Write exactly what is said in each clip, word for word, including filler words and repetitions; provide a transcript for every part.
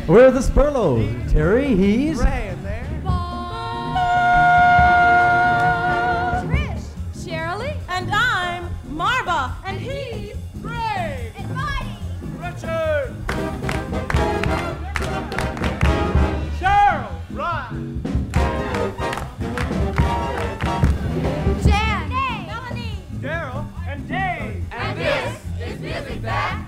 Where are the Spurlows? Terry, he's... Ray in there. Trish, Shirley, and I'm Marva, and he's Ray. and Marty. Richard. Cheryl. Ron. Jan, Dave, Melanie, Daryl. And Dave. and this is Music Back.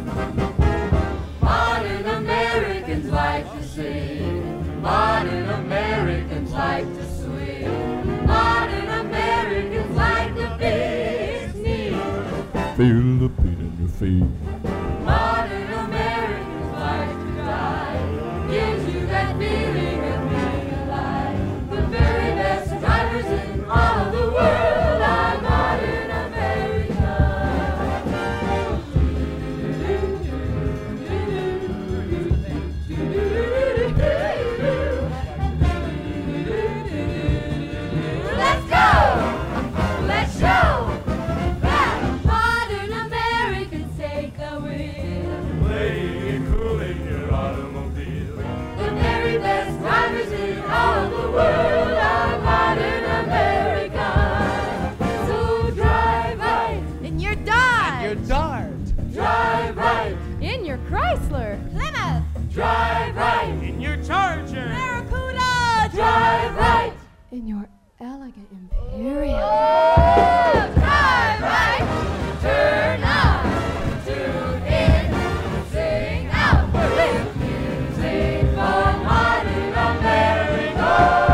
Modern Americans like to sing. Modern Americans like to swing. Modern Americans like the big knee. Feel the beat in your feet. Modern Americans like to die. Gives you that feeling of being alive. The very best drivers in all the world are modern Americans. Let's go! Let's show that modern Americans take the wheel. Playing and cooling your automobile. The very best drivers in all the world are modern Americans. So drive right, In your Dodge, Your Dart. drive right, in your Chrysler, Plymouth, drive right, In your Charger. Barracuda, drive right. in your elegant Imperial. Drive right, turn on, tune in, sing out, live music for modern America.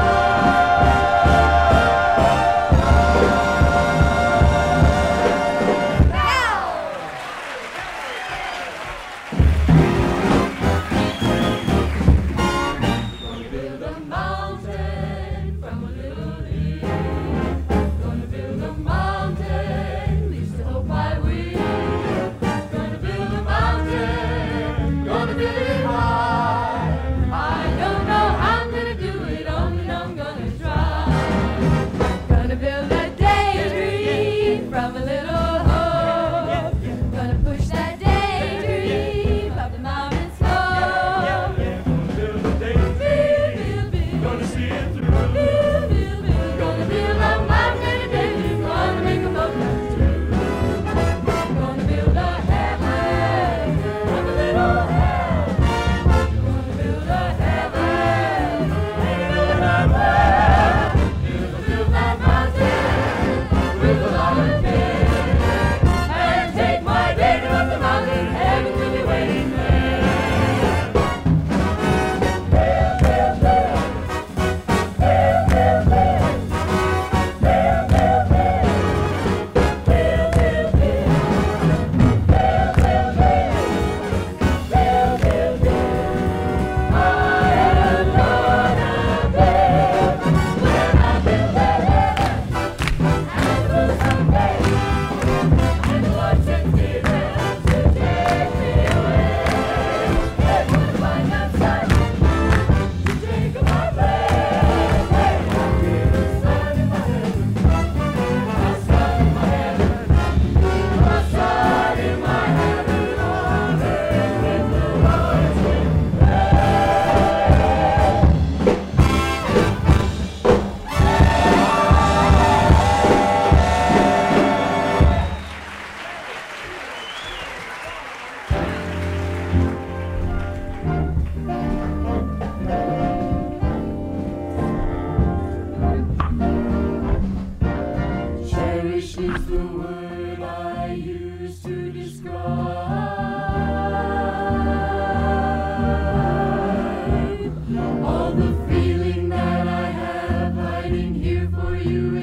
Gonna build a mountain from a little hill. Gonna build a mountain, at least I hope I will. Gonna build a mountain, gonna build it high. I don't know how I'm gonna do it, only know I'm gonna try. Gonna build a daydream from a little hole. Gonna push that daydream up the mountain slope. Build a daisy. Build, build, build. Gonna see it through. Build, build, build. Gonna build a mountain and a daydream, gonna make a boat come true. Gonna build a heaven from a little hell. Gonna build a heaven, build a heaven. Gonna build that mountain with a lot of care. And take my daydream up the mountain, heaven will be waiting there. Cherish is the word I use to describe all the feeling that I have hiding here for you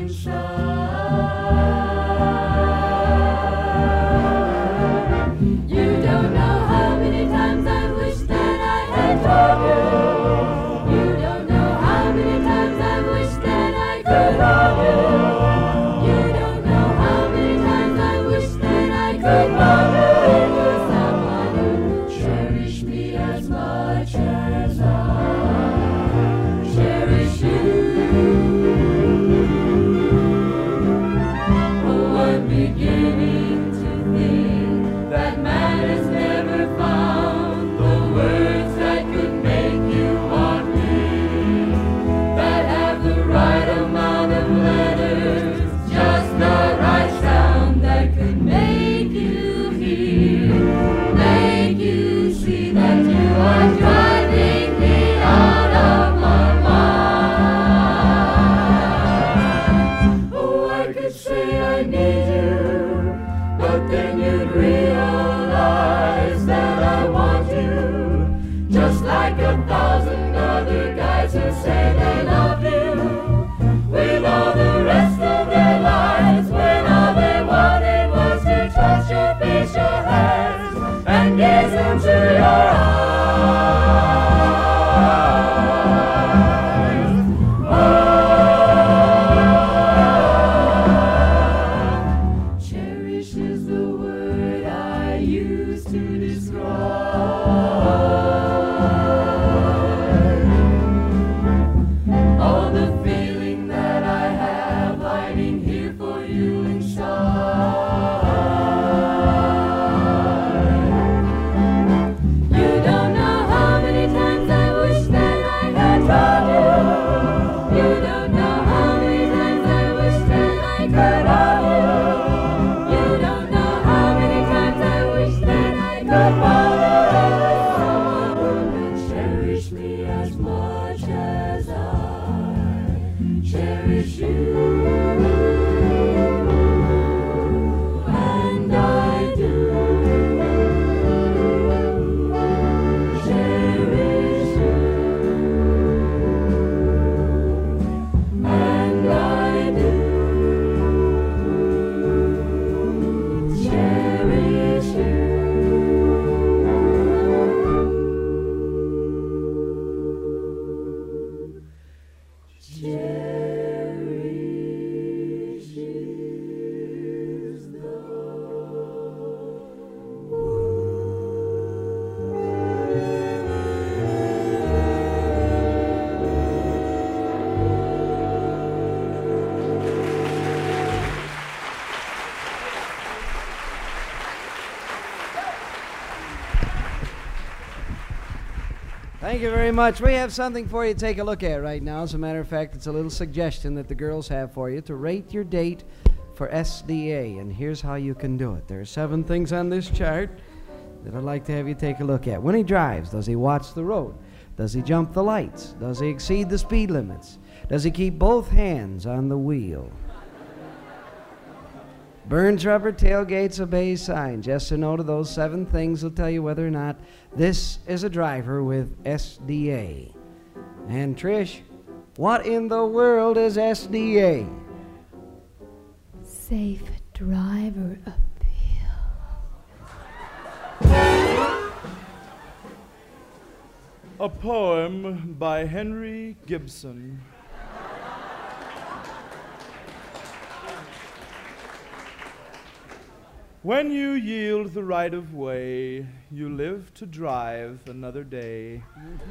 inside. You don't know how many times I wish that I had told you. You don't know how many times I wish that I could hold you. You don't know how many times I wish that I could hold you into someone who cherish me as much as I cherish you. Oh, Thank you very much. We have something for you to take a look at right now. As a matter of fact, it's a little suggestion that the girls have for you to rate your date for S D A. And here's how you can do it. There are seven things on this chart that I'd like to have you take a look at. When he drives, does he watch the road? Does he jump the lights? Does he exceed the speed limits? Does he keep both hands on the wheel? Burns rubber, tailgates, obeys signs. Yes or no to those seven things will tell you whether or not this is a driver with S D A. And Trish, what in the world is S D A? Safe driver appeal. A poem by Henry Gibson. When you yield the right of way, you live to drive another day.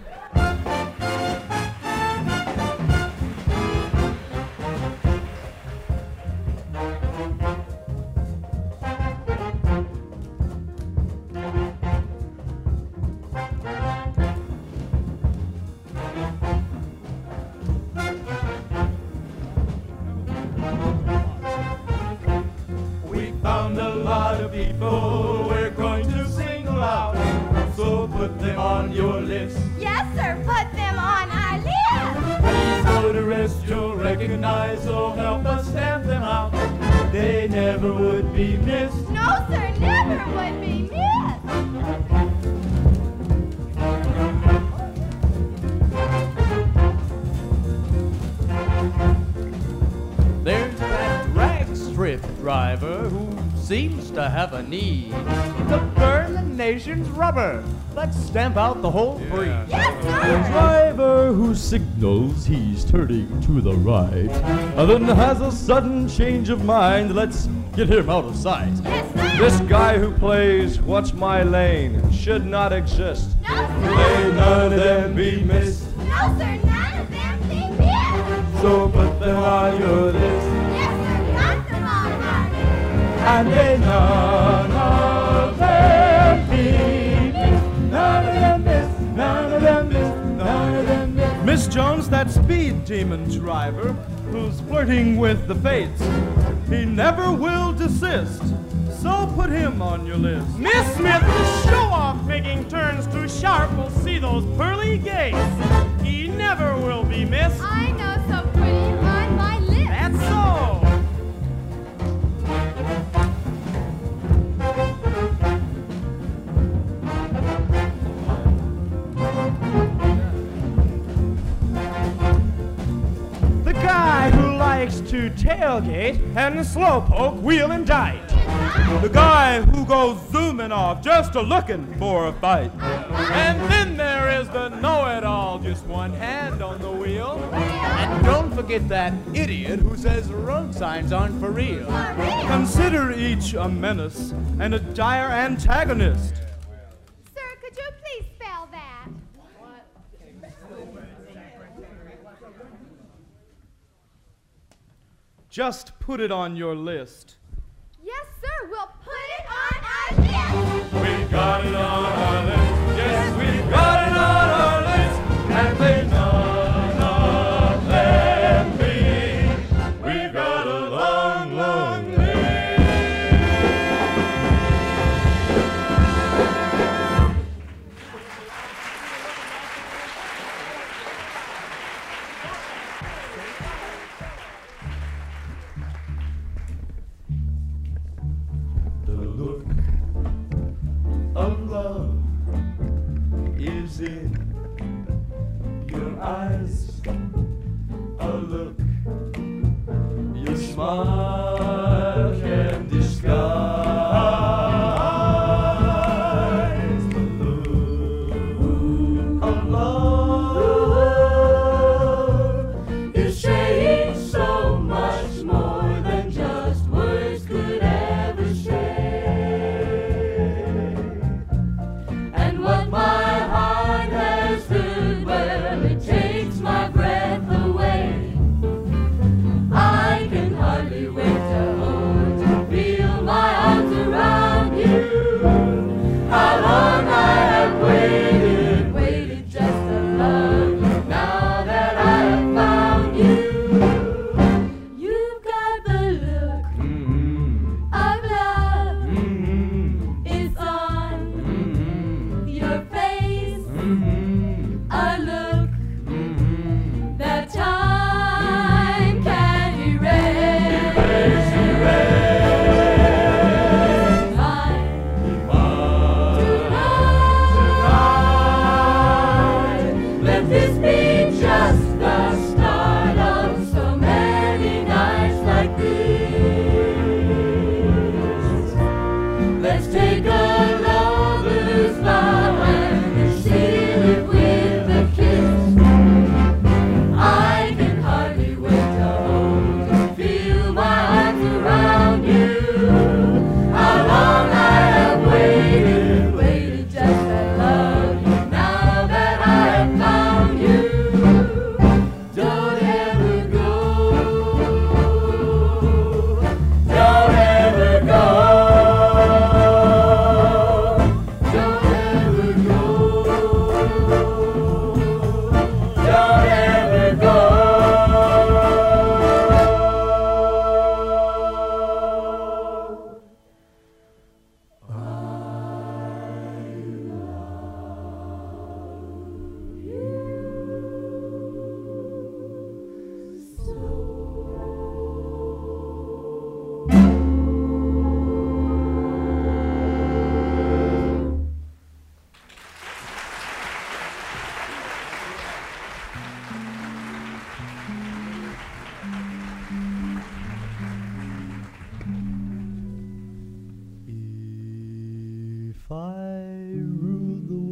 Found a lot of people we're going to single out, so put them on your list. Yes, sir, put them on our list. Please know the rest you'll recognize, so help us stamp them out. They never would be missed. No, sir, never would be missed. There's that drag strip driver who seems to have a need to burn the nation's rubber. Let's stamp out the whole breed. Yes, The sir. driver who signals he's turning to the right, and then has a sudden change of mind. Let's get him out of sight. Yes, sir. This guy who plays Watch My Lane should not exist. No, sir. May none of them be missed, No, sir, none of them be missed. so put them on your list. Yes, sir, put them on our list. And may none of them be missed. None of them missed, none of them missed, none of them missed. Miss Jones, that speed demon driver who's flirting with the fates. He never will desist, so put him on your list. Miss Smith, the show-off making turns too sharp will see those pearly gates. He never will be missed. I know, so put him on my list. That's so. The guy who likes to tailgate and slowpoke, wheel and dite. The guy who goes zooming off just a looking for a fight. And then there is the know-it-all, just one hand on the wheel. And don't forget that idiot who says road signs aren't for real. Consider each a menace and a dire antagonist. Sir, could you please spell that? Just put it on your list. Yes, sir, we'll put it on our list. We got it on our list. Yes, we got it on our list. And they none of them be. We've got a long, long list. The look of love is in your eyes. A look your smile can disguise. The look of love is saying so much more than just words could ever say. And what my heart has heard, well, it takes my breath away. I can hardly wait to If I ruled the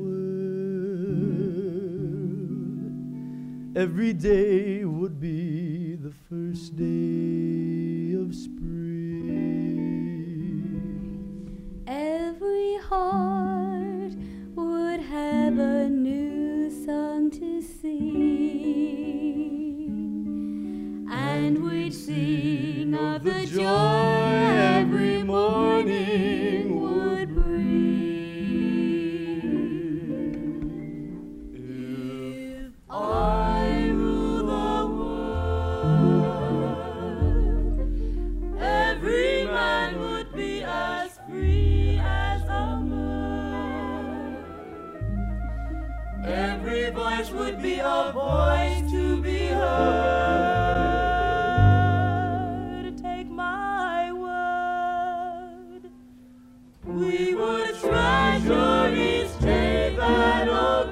world, every day would be the first day of spring. Every heart would have a new song to sing, and we'd sing of the joy every morning would bring. If I rule the world, every man would be as free as a bird. Every voice would be a voice to be heard. Take my word, we would treasure each day that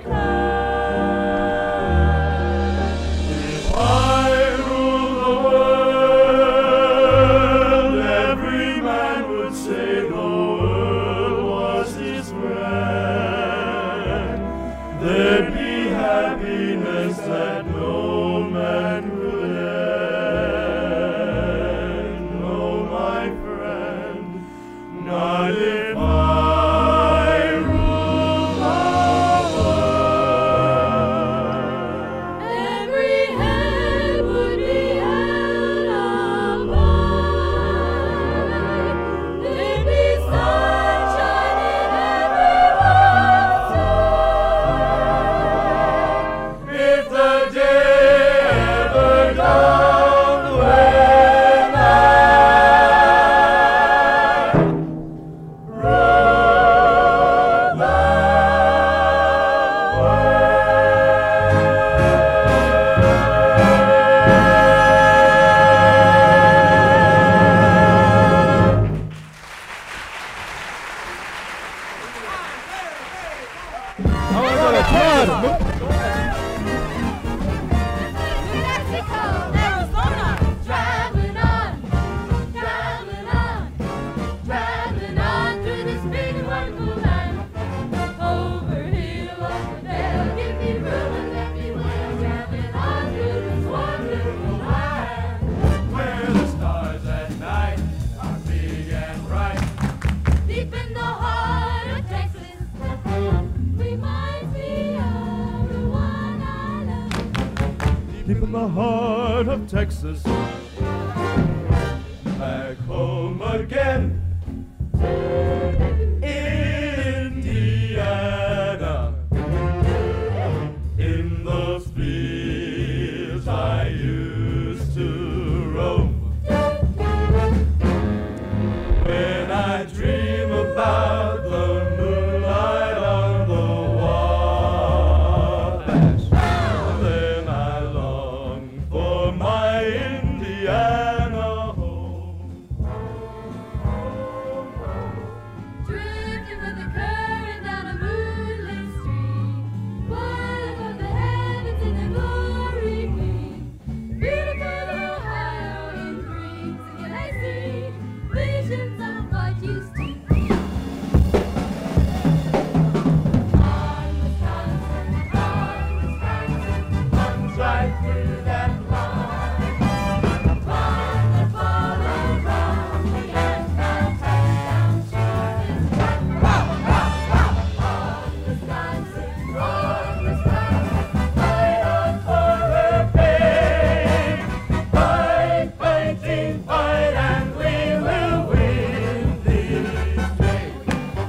occurred. If I rule the world, every man would say the world was his friend. There'd be happiness that no man could end. No, my friend, not if I rule the world. Every hand would be held up high. There'd be sunshine in everyone's eye. If the day ever dawned when I ruled the Traveling on, traveling on, traveling on through this big and wonderful land. Over hill, over dale, give me room and let me win. Traveling on through this wonderful land. where the stars at night are big and bright. Deep in the heart of Texas, reminds me of the one I love. Deep in the heart of Texas, back home again. Indiana, in those fields I used to roam. When I dream about the moonlight on the Wabash, then I long for my Indiana home. Drifting with the current down a moonlit stream, far above the heavens in the glory gleam. Beautiful Ohio in dreams again I see visions of what used to be. On Wisconsin, on Wisconsin, Runs right through that line. upon the fallen ground, the anti-touchdown shooters run. On Wisconsin, on Wisconsin, Fight on for her pain. Fight, fighting, fight, and we will win this race.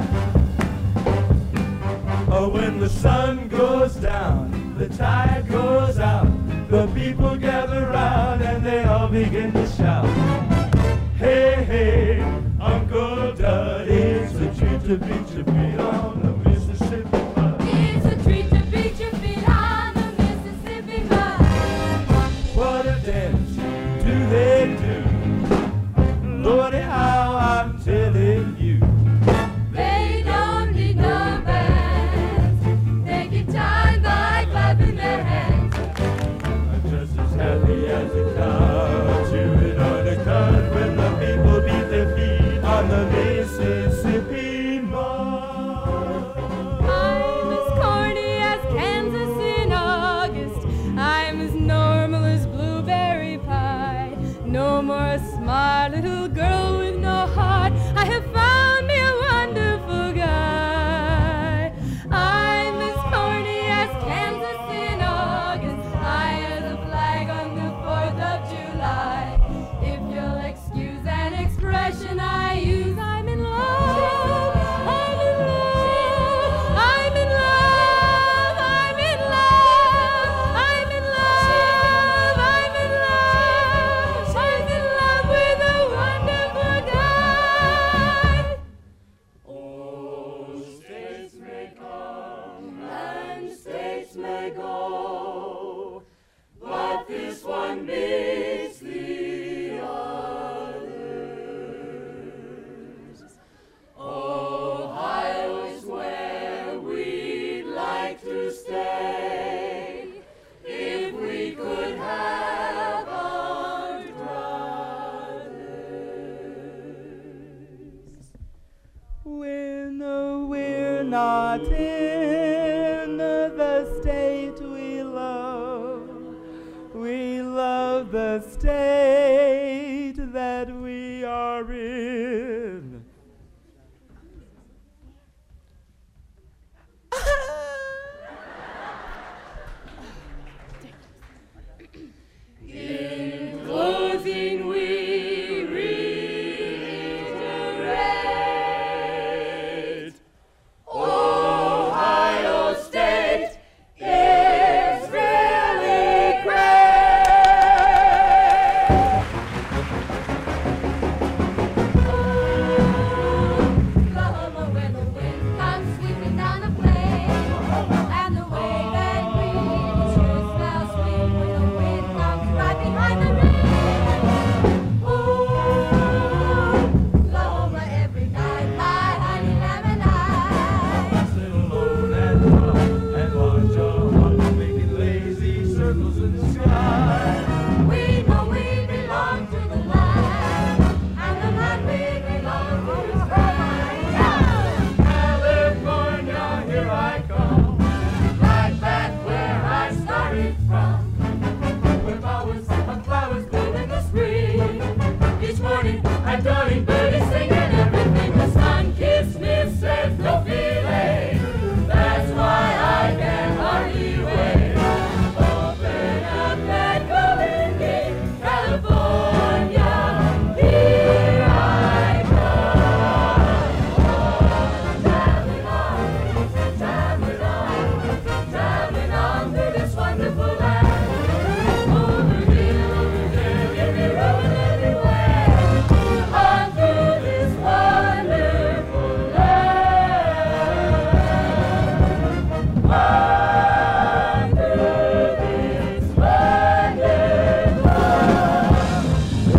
Oh, when the sun goes down, the tide goes out, the people gather round and they all begin to shout. Hey, hey, Uncle Dud, it's a treat to beat your feet on the Mississippi mud. it's a treat to beat your feet on the Mississippi mud. What a dance do they do? Lordy, how I'm telling you. They don't need no bands. They get time by clapping their hands. I'm just as happy as a cow chewing on a cud when the people beat their feet on the Mississippi mud. little girl with no heart. I have found me a wonderful guy. I'm as corny as Kansas in August, high as a flag on the fourth of July. If you'll excuse an expression I use, I'm in love. I'm in love. I'm in love. I'm in love. I'm in love. I'm in love. I'm in love with a wonderful guy. Oh, states may come and states may go, but this one beats the others. Ohio's where we'd like to stay if we could have our druthers. We're no, we're not in the state we love. We love the state that we are in. In closing, we reiterate, Ohio State is really great. Oklahoma, where the wind comes sweeping down the plain, and the way that breeze sure smells sweet when the wind comes right behind the rain. Oklahoma, every night, my honey lamb and I. Sit alone and run and watch a hawk making lazy circles in the sky. We know we belong to the land, and the land we belong to is California, here I come, right back where I started from. where flowers and flowers bloom in the spring. Each morning at dawning, birdies singing everything. The sun kissed me, said no feeling. That's why I can hardly wait. Open up that golden gate, California, here I come. Traveling on, traveling on, traveling on through this wonderful land. Over hill, over dale, every road, everywhere. On through this wonderful land. On through this wonderful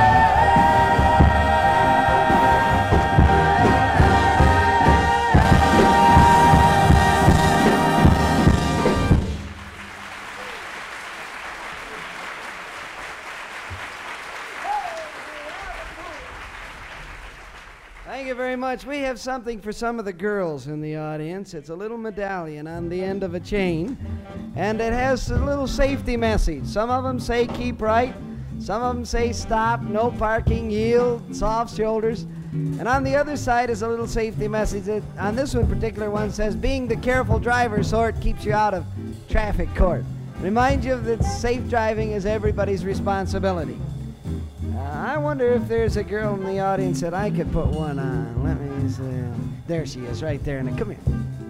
Thank you very much. We have something for some of the girls in the audience. It's a little medallion on the end of a chain, and it has a little safety message. Some of them say keep right, some of them say stop, no parking, yield, soft shoulders. And on the other side is a little safety message that on this one particular one says being the careful driver sort keeps you out of traffic court. Remind you that safe driving is everybody's responsibility. Uh, I wonder if there's a girl in the audience that I could put one on. Let me see. There she is, right there. Now, come here.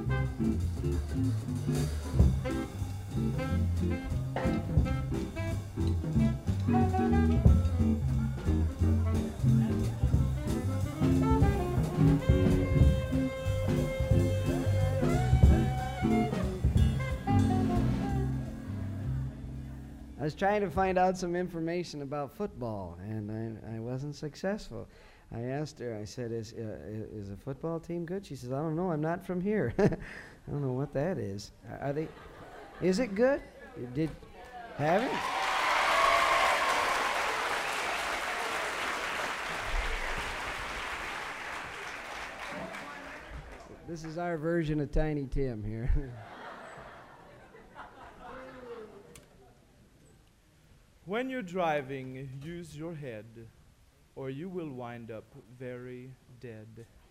I was trying to find out some information about football, and I, I wasn't successful. I asked her, I said, is, uh, i- is the football team good? She says, I don't know, I'm not from here. I don't know what that is. Are, are they, is it good? You did, have it? This is our version of Tiny Tim here. When you're driving, use your head. or you will wind up very dead.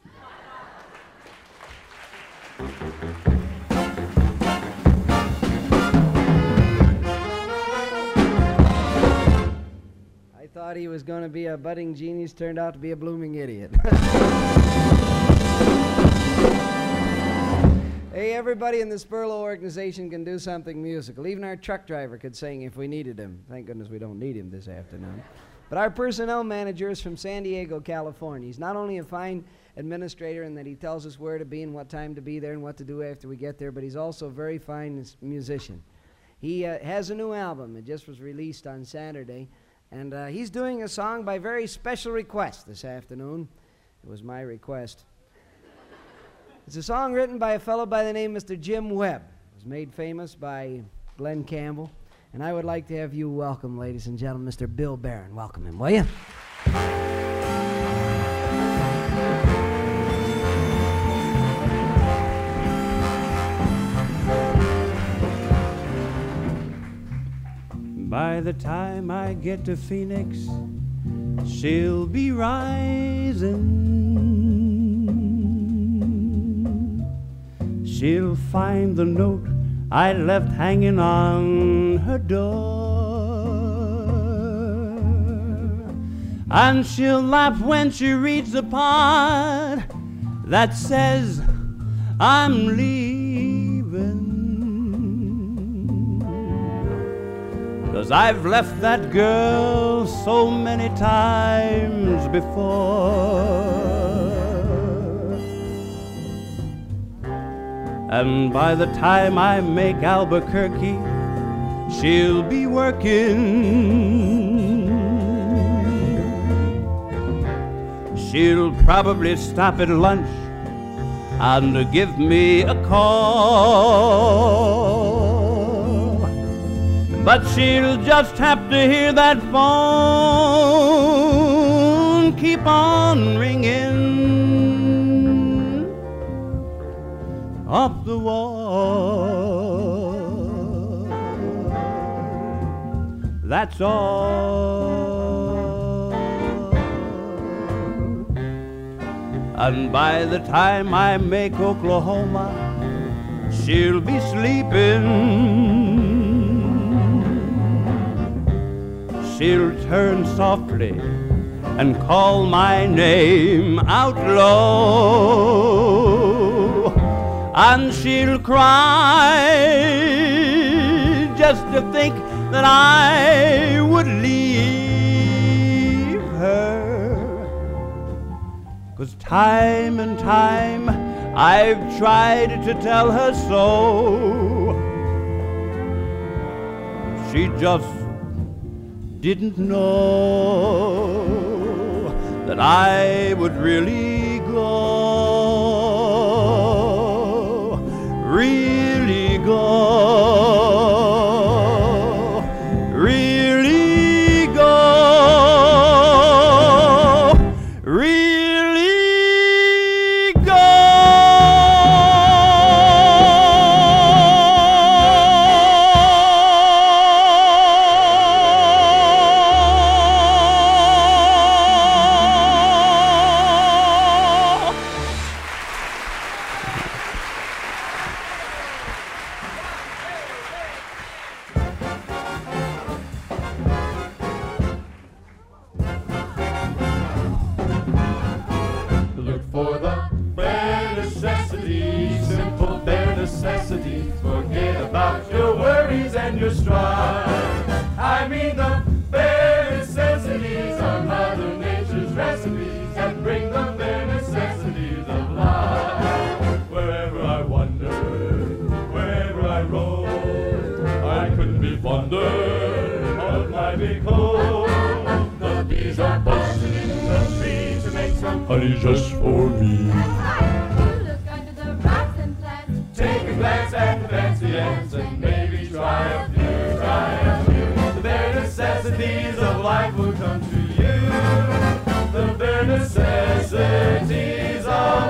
I thought he was going to be a budding genius, turned out to be a blooming idiot. Hey, everybody in the Spurlow organization can do something musical. Even our truck driver could sing if we needed him. Thank goodness we don't need him this afternoon. But our personnel manager is from San Diego, California. He's not only a fine administrator in that he tells us where to be and what time to be there and what to do after we get there, but he's also a very fine s- musician. He uh, has a new album. It just was released on Saturday. And uh, he's doing a song by very special request this afternoon. It was my request. It's a song written by a fellow by the name of Mister Jim Webb. It was made famous by Glenn Campbell. And I would like to have you welcome, ladies and gentlemen, Mister Bill Barron. Welcome him, will you? By the time I get to Phoenix, she'll be rising. She'll find the note I left hanging on her door, and she'll laugh when she reads the part that says I'm leaving. 'Cause I've left that girl so many times before. And by the time I make Albuquerque, she'll be working. She'll probably stop at lunch and give me a call. But she'll just have to hear that phone keep on ringing off the wall. That's all. And by the time I make Oklahoma, she'll be sleeping. She'll turn softly and call my name out low, and she'll cry just to think that I would leave her. 'Cause time and time I've tried to tell her so. She just didn't know that I would really go, really go, really go, really go. Look for the bare necessities, simple bare necessities. Forget about your worries and your strife. I mean the bare necessities are Mother Nature's recipes that bring the bare necessities of life. Wherever I wander, wherever I roam, I couldn't be fonder of my big home. The bees are buzzing in the trees to make some honey just for me. Look under the rocks and plants. Take a glance at the fancy ants and maybe try a few, try a few. The bare necessities of life will come to you. The bare necessities of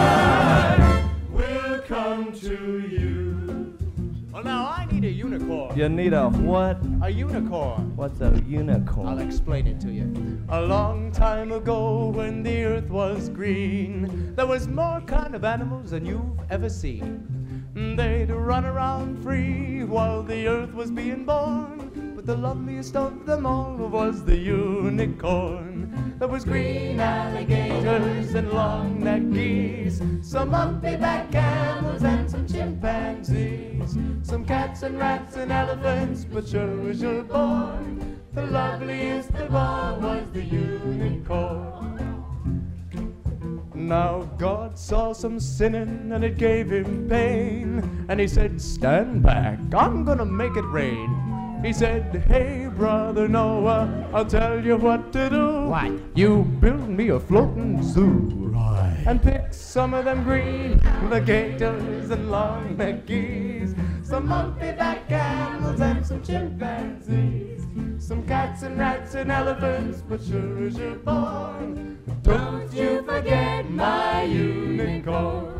life will come to you. Well, now I need a unicorn. You need a what? A unicorn. What's a unicorn? I'll explain it to you. A long time ago when the earth was green, there was more kind of animals than you've ever seen. They'd run around free while the earth was being born, but the loveliest of them all was the unicorn. There was green alligators and long-necked geese, some humpy-backed camels and some chimpanzees, some cats and rats and elephants, but sure as you're born, the loveliest of all was the unicorn. Now God saw some sinning and it gave him pain, and he said, stand back, I'm gonna make it rain. He said, hey brother Noah, I'll tell you what to do. What? You build me a floating zoo. Right. And pick some of them green alligators and long-necked geese, some humpy-backed camels and some chimpanzees, some cats and rats and elephants, but sure as you're born, don't you forget my unicorn.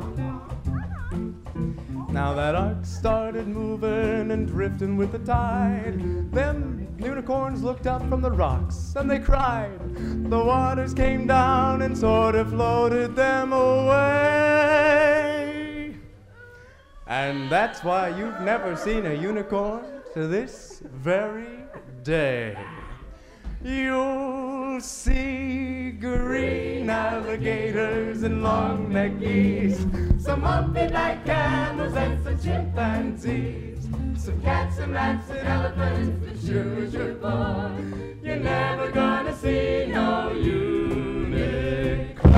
Now that ark started moving and drifting with the tide, them unicorns looked up from the rocks and they cried. The waters came down and sort of floated them away. And that's why you've never seen a unicorn to this very day. You'll see green alligators and long-necked geese, some humpy-backed camels and some chimpanzees, some cats and rats and elephants, but sure as you're born, you're never gonna see no unicorn.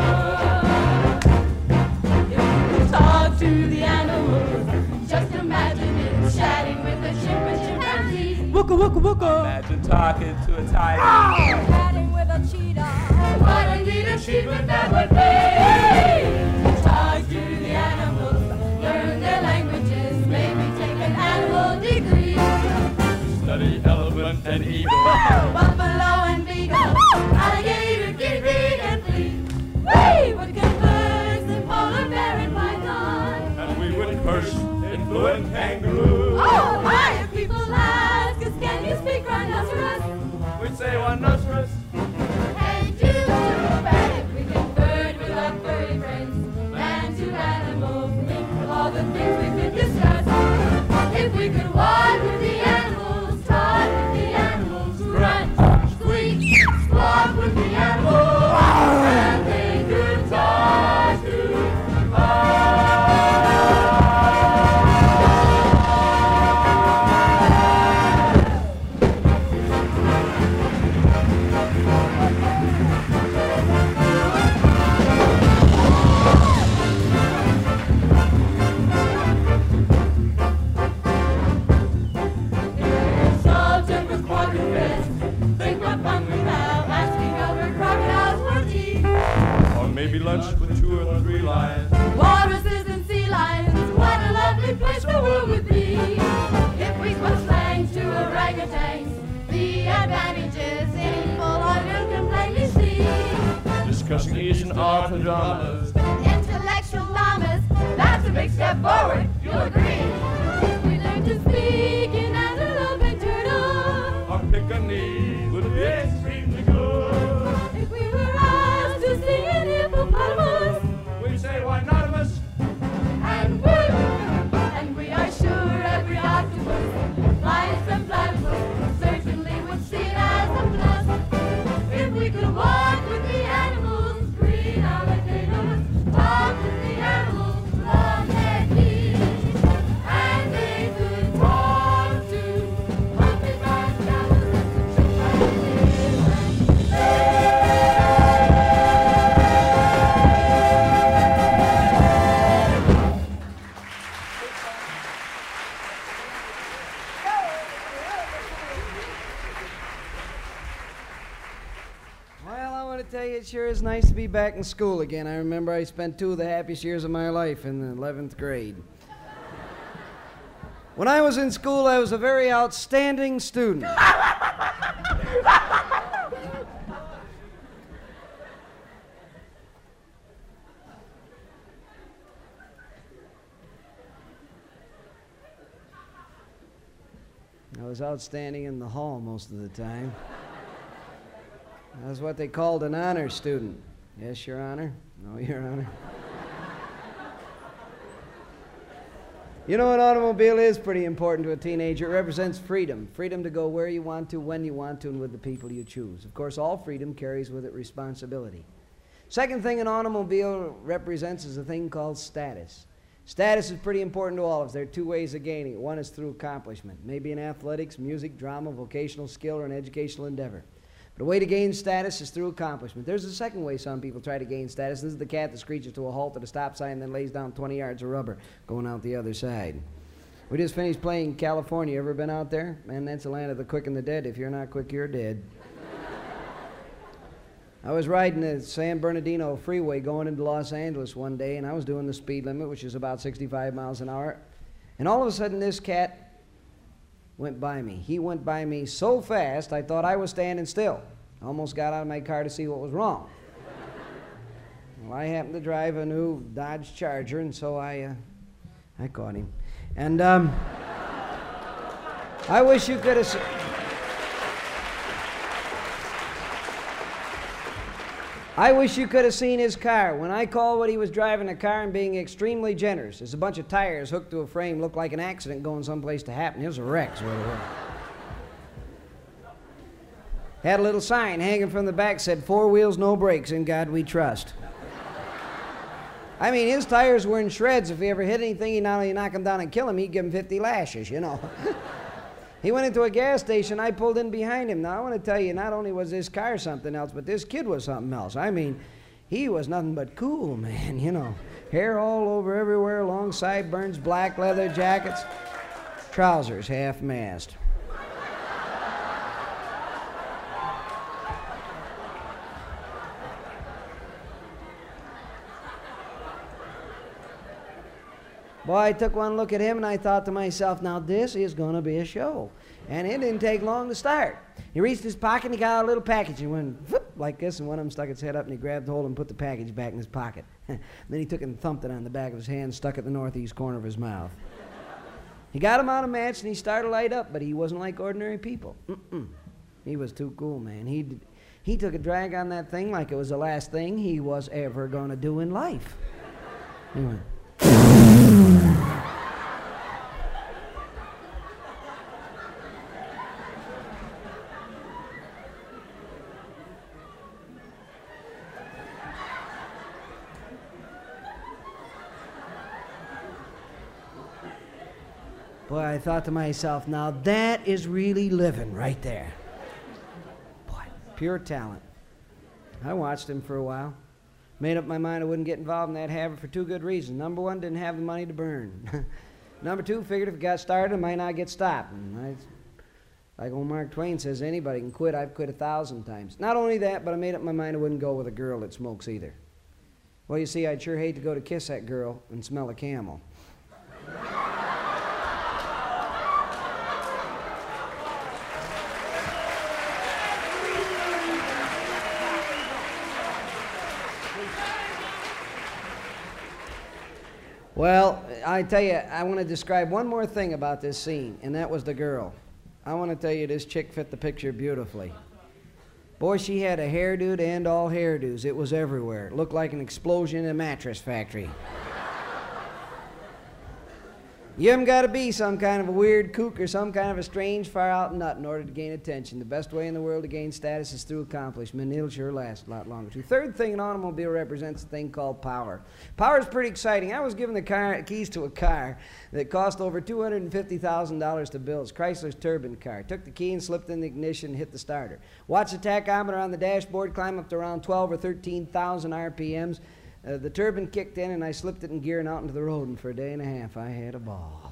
You talk to the animals, just imagine it, chatting with a chimp and chimpanzee. Wooka wooka wooka. Imagine talking to a tiger. Chatting with a cheetah. What a neat achievement that would be. Talk to the animals, learn their languages, maybe take an animal degree. Study elephant and eagle. Buffalo and beagle, alligator, guinea pig and flea. We would converse in polar bear and python. And we would curse in fluent kangaroo. Oh, my, if people ask us, can you speak rhinoceros? We'd say rhinoceros. And you too bad if we conferred with our furry friends. Man to animals, think of all the things we could discuss. If we could walk with the animals, talk with the animals, grunt, squeak, squawk with the animals, and they could talk to us. Maybe lunch with two or three lions. Walruses and sea lions, what a lovely place the world would be. If we spoke slang to orangutans, the advantages in full audience can plainly see. Discussing Asian art and dramas. Intellectual llamas, that's a big step forward, you'll agree. If we learn to speak in antelope and turtle, Our Pekingese would be extremely good. if we were asked to sing in hippopotamus, We say why not of us? and wood, and we are sure every octopus, flies and platypus, certainly would see it as a plus. If we could walk with the animals, green alligators, talk with the animals, long-necked geese, and they could talk to humpy-backed camels and Well, I want to tell you, it sure is nice to be back in school again. I remember I spent two of the happiest years of my life in the eleventh grade. When I was in school, I was a very outstanding student. was outstanding in the hall most of the time. I was what they called an honor student. Yes, Your Honor? No, Your Honor. You know, an automobile is pretty important to a teenager. It represents freedom. Freedom to go where you want to, when you want to, and with the people you choose. Of course, all freedom carries with it responsibility. Second thing an automobile represents is a thing called status. Status is pretty important to all of us. There are two ways of gaining it. One is through accomplishment, maybe in athletics, music, drama, vocational skill, or an educational endeavor. But a way to gain status is through accomplishment. There's a second way some people try to gain status. This is the cat that screeches to a halt at a stop sign and then lays down twenty yards of rubber going out the other side. We just finished playing California. Ever been out there? Man, that's the land of the quick and the dead. If you're not quick, you're dead. I was riding the San Bernardino freeway going into Los Angeles one day, and I was doing the speed limit, which is about sixty-five miles an hour. And all of a sudden, this cat went by me. He went by me so fast, I thought I was standing still. I almost got out of my car to see what was wrong. Well, I happened to drive a new Dodge Charger, and so I, uh, I caught him. And um, I wish you could have... I wish you could have seen his car. When I called what he was driving a car and being extremely generous. There's a bunch of tires hooked to a frame, looked like an accident going someplace to happen. It was a wreck, is what it was. Had a little sign hanging from the back, said, four wheels, no brakes, in God we trust. I mean, his tires were in shreds. If he ever hit anything, he'd not only knock him down and kill him, he'd give him fifty lashes, you know. He went into a gas station. I pulled in behind him. Now, I want to tell you, not only was this car something else, but this kid was something else. I mean, he was nothing but cool, man, you know. Hair all over everywhere, long sideburns, black leather jackets, trousers half-mast. Boy, I took one look at him and I thought to myself, now this is going to be a show. And it didn't take long to start. He reached his pocket and he got a little package and went whoop, like this, and one of them stuck its head up and he grabbed hold and put the package back in his pocket. Then he took it and thumped it on the back of his hand and stuck it in the northeast corner of his mouth. He got him out a match and he started to light up, but he wasn't like ordinary people. Mm-mm. He was too cool, man. He, did, he took a drag on that thing like it was the last thing he was ever going to do in life. He went... Boy, I thought to myself, now that is really living right there. Boy, pure talent. I watched him for a while. Made up my mind I wouldn't get involved in that habit for two good reasons. Number one, didn't have the money to burn. Number two, figured if it got started, it might not get stopped. And I, like old Mark Twain says, anybody can quit. I've quit a thousand times. Not only that, but I made up my mind I wouldn't go with a girl that smokes either. Well, you see, I'd sure hate to go to kiss that girl and smell a Camel. Well, I tell you, I want to describe one more thing about this scene, and that was the girl. I want to tell you, this chick fit the picture beautifully. Boy, she had a hairdo to end all hairdos. It was everywhere. It looked like an explosion in a mattress factory. You haven't got to be some kind of a weird kook or some kind of a strange, far-out nut in order to gain attention. The best way in the world to gain status is through accomplishment, and it'll sure last a lot longer, too. Third thing, an automobile represents a thing called power. Power is pretty exciting. I was given the car, keys to a car that cost over two hundred fifty thousand dollars to build. It's Chrysler's turbine car. Took the key and slipped in the ignition and hit the starter. Watched the tachometer on the dashboard climb up to around twelve or thirteen thousand R P Ms. Uh, the turbine kicked in, and I slipped it in gear and out into the road, and for a day and a half, I had a ball.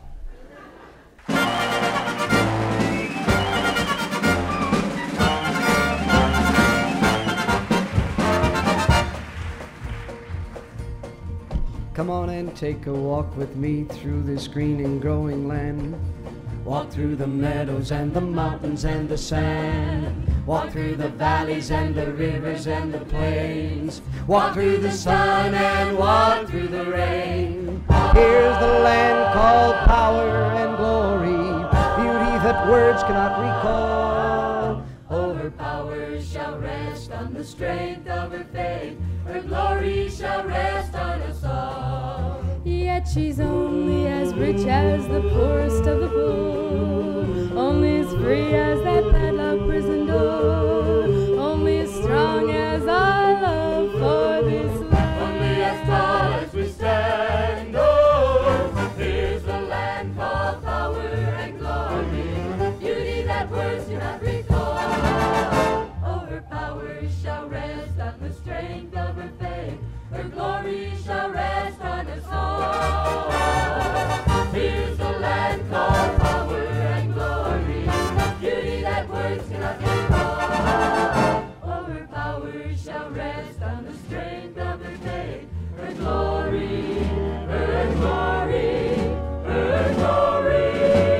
Come on and take a walk with me through this green and growing land. Walk through the meadows and the mountains and the sand. Walk through the valleys and the rivers and the plains. Walk through the sun and walk through the rain. Here's the land called power and glory, beauty that that words cannot recall. Oh, her power shall rest on the strength of her faith. Her glory shall rest on us all. Yet she's only as rich as the poorest of the poor, only as free as that padlock prison door, only as strong as our love for this land. Only as tall as we stand. Oh, here's the land called power and glory, beauty that words cannot recall. Oh, her power shall rest on the strength of her faith. Her glory shall rest on us all. Here's the land called power and glory, beauty that words cannot recall. Oh, her power shall rest on the strength of her faith. Her glory, her glory, her glory,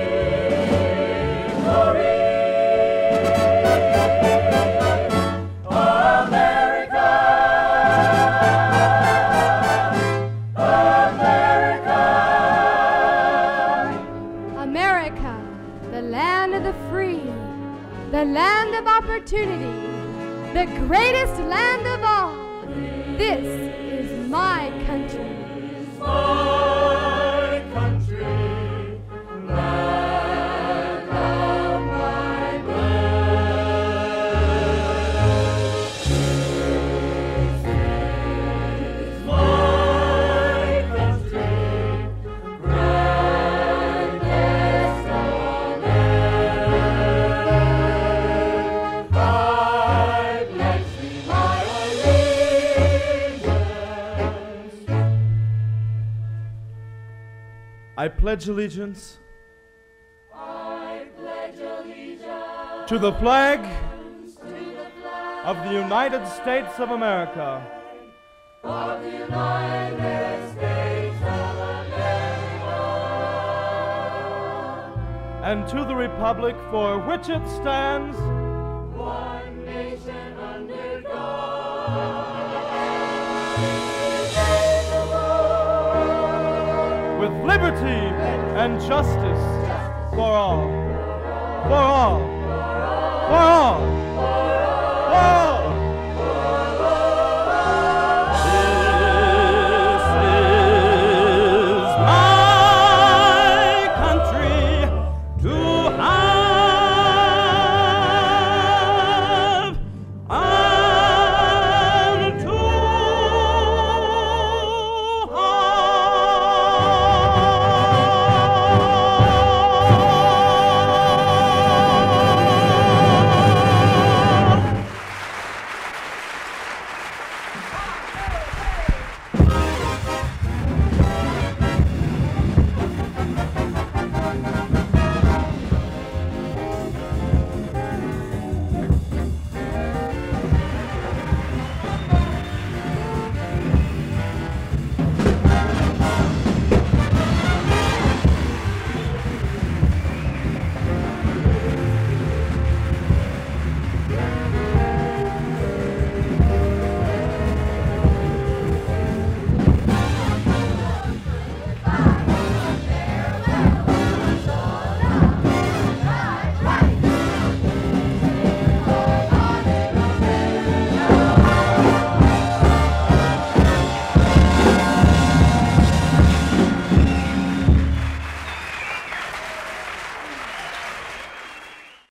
glory. The land of opportunity, the greatest land of all. This is my country. My country, land of my birth. This is my country, grandest on earth. I pledge thee my allegiance. I pledge allegiance I pledge allegiance to the flag to the flag of the United States of America of the United States of America, and to the republic for which it stands, one nation under God, with liberty and justice for all, for all, for all, for all.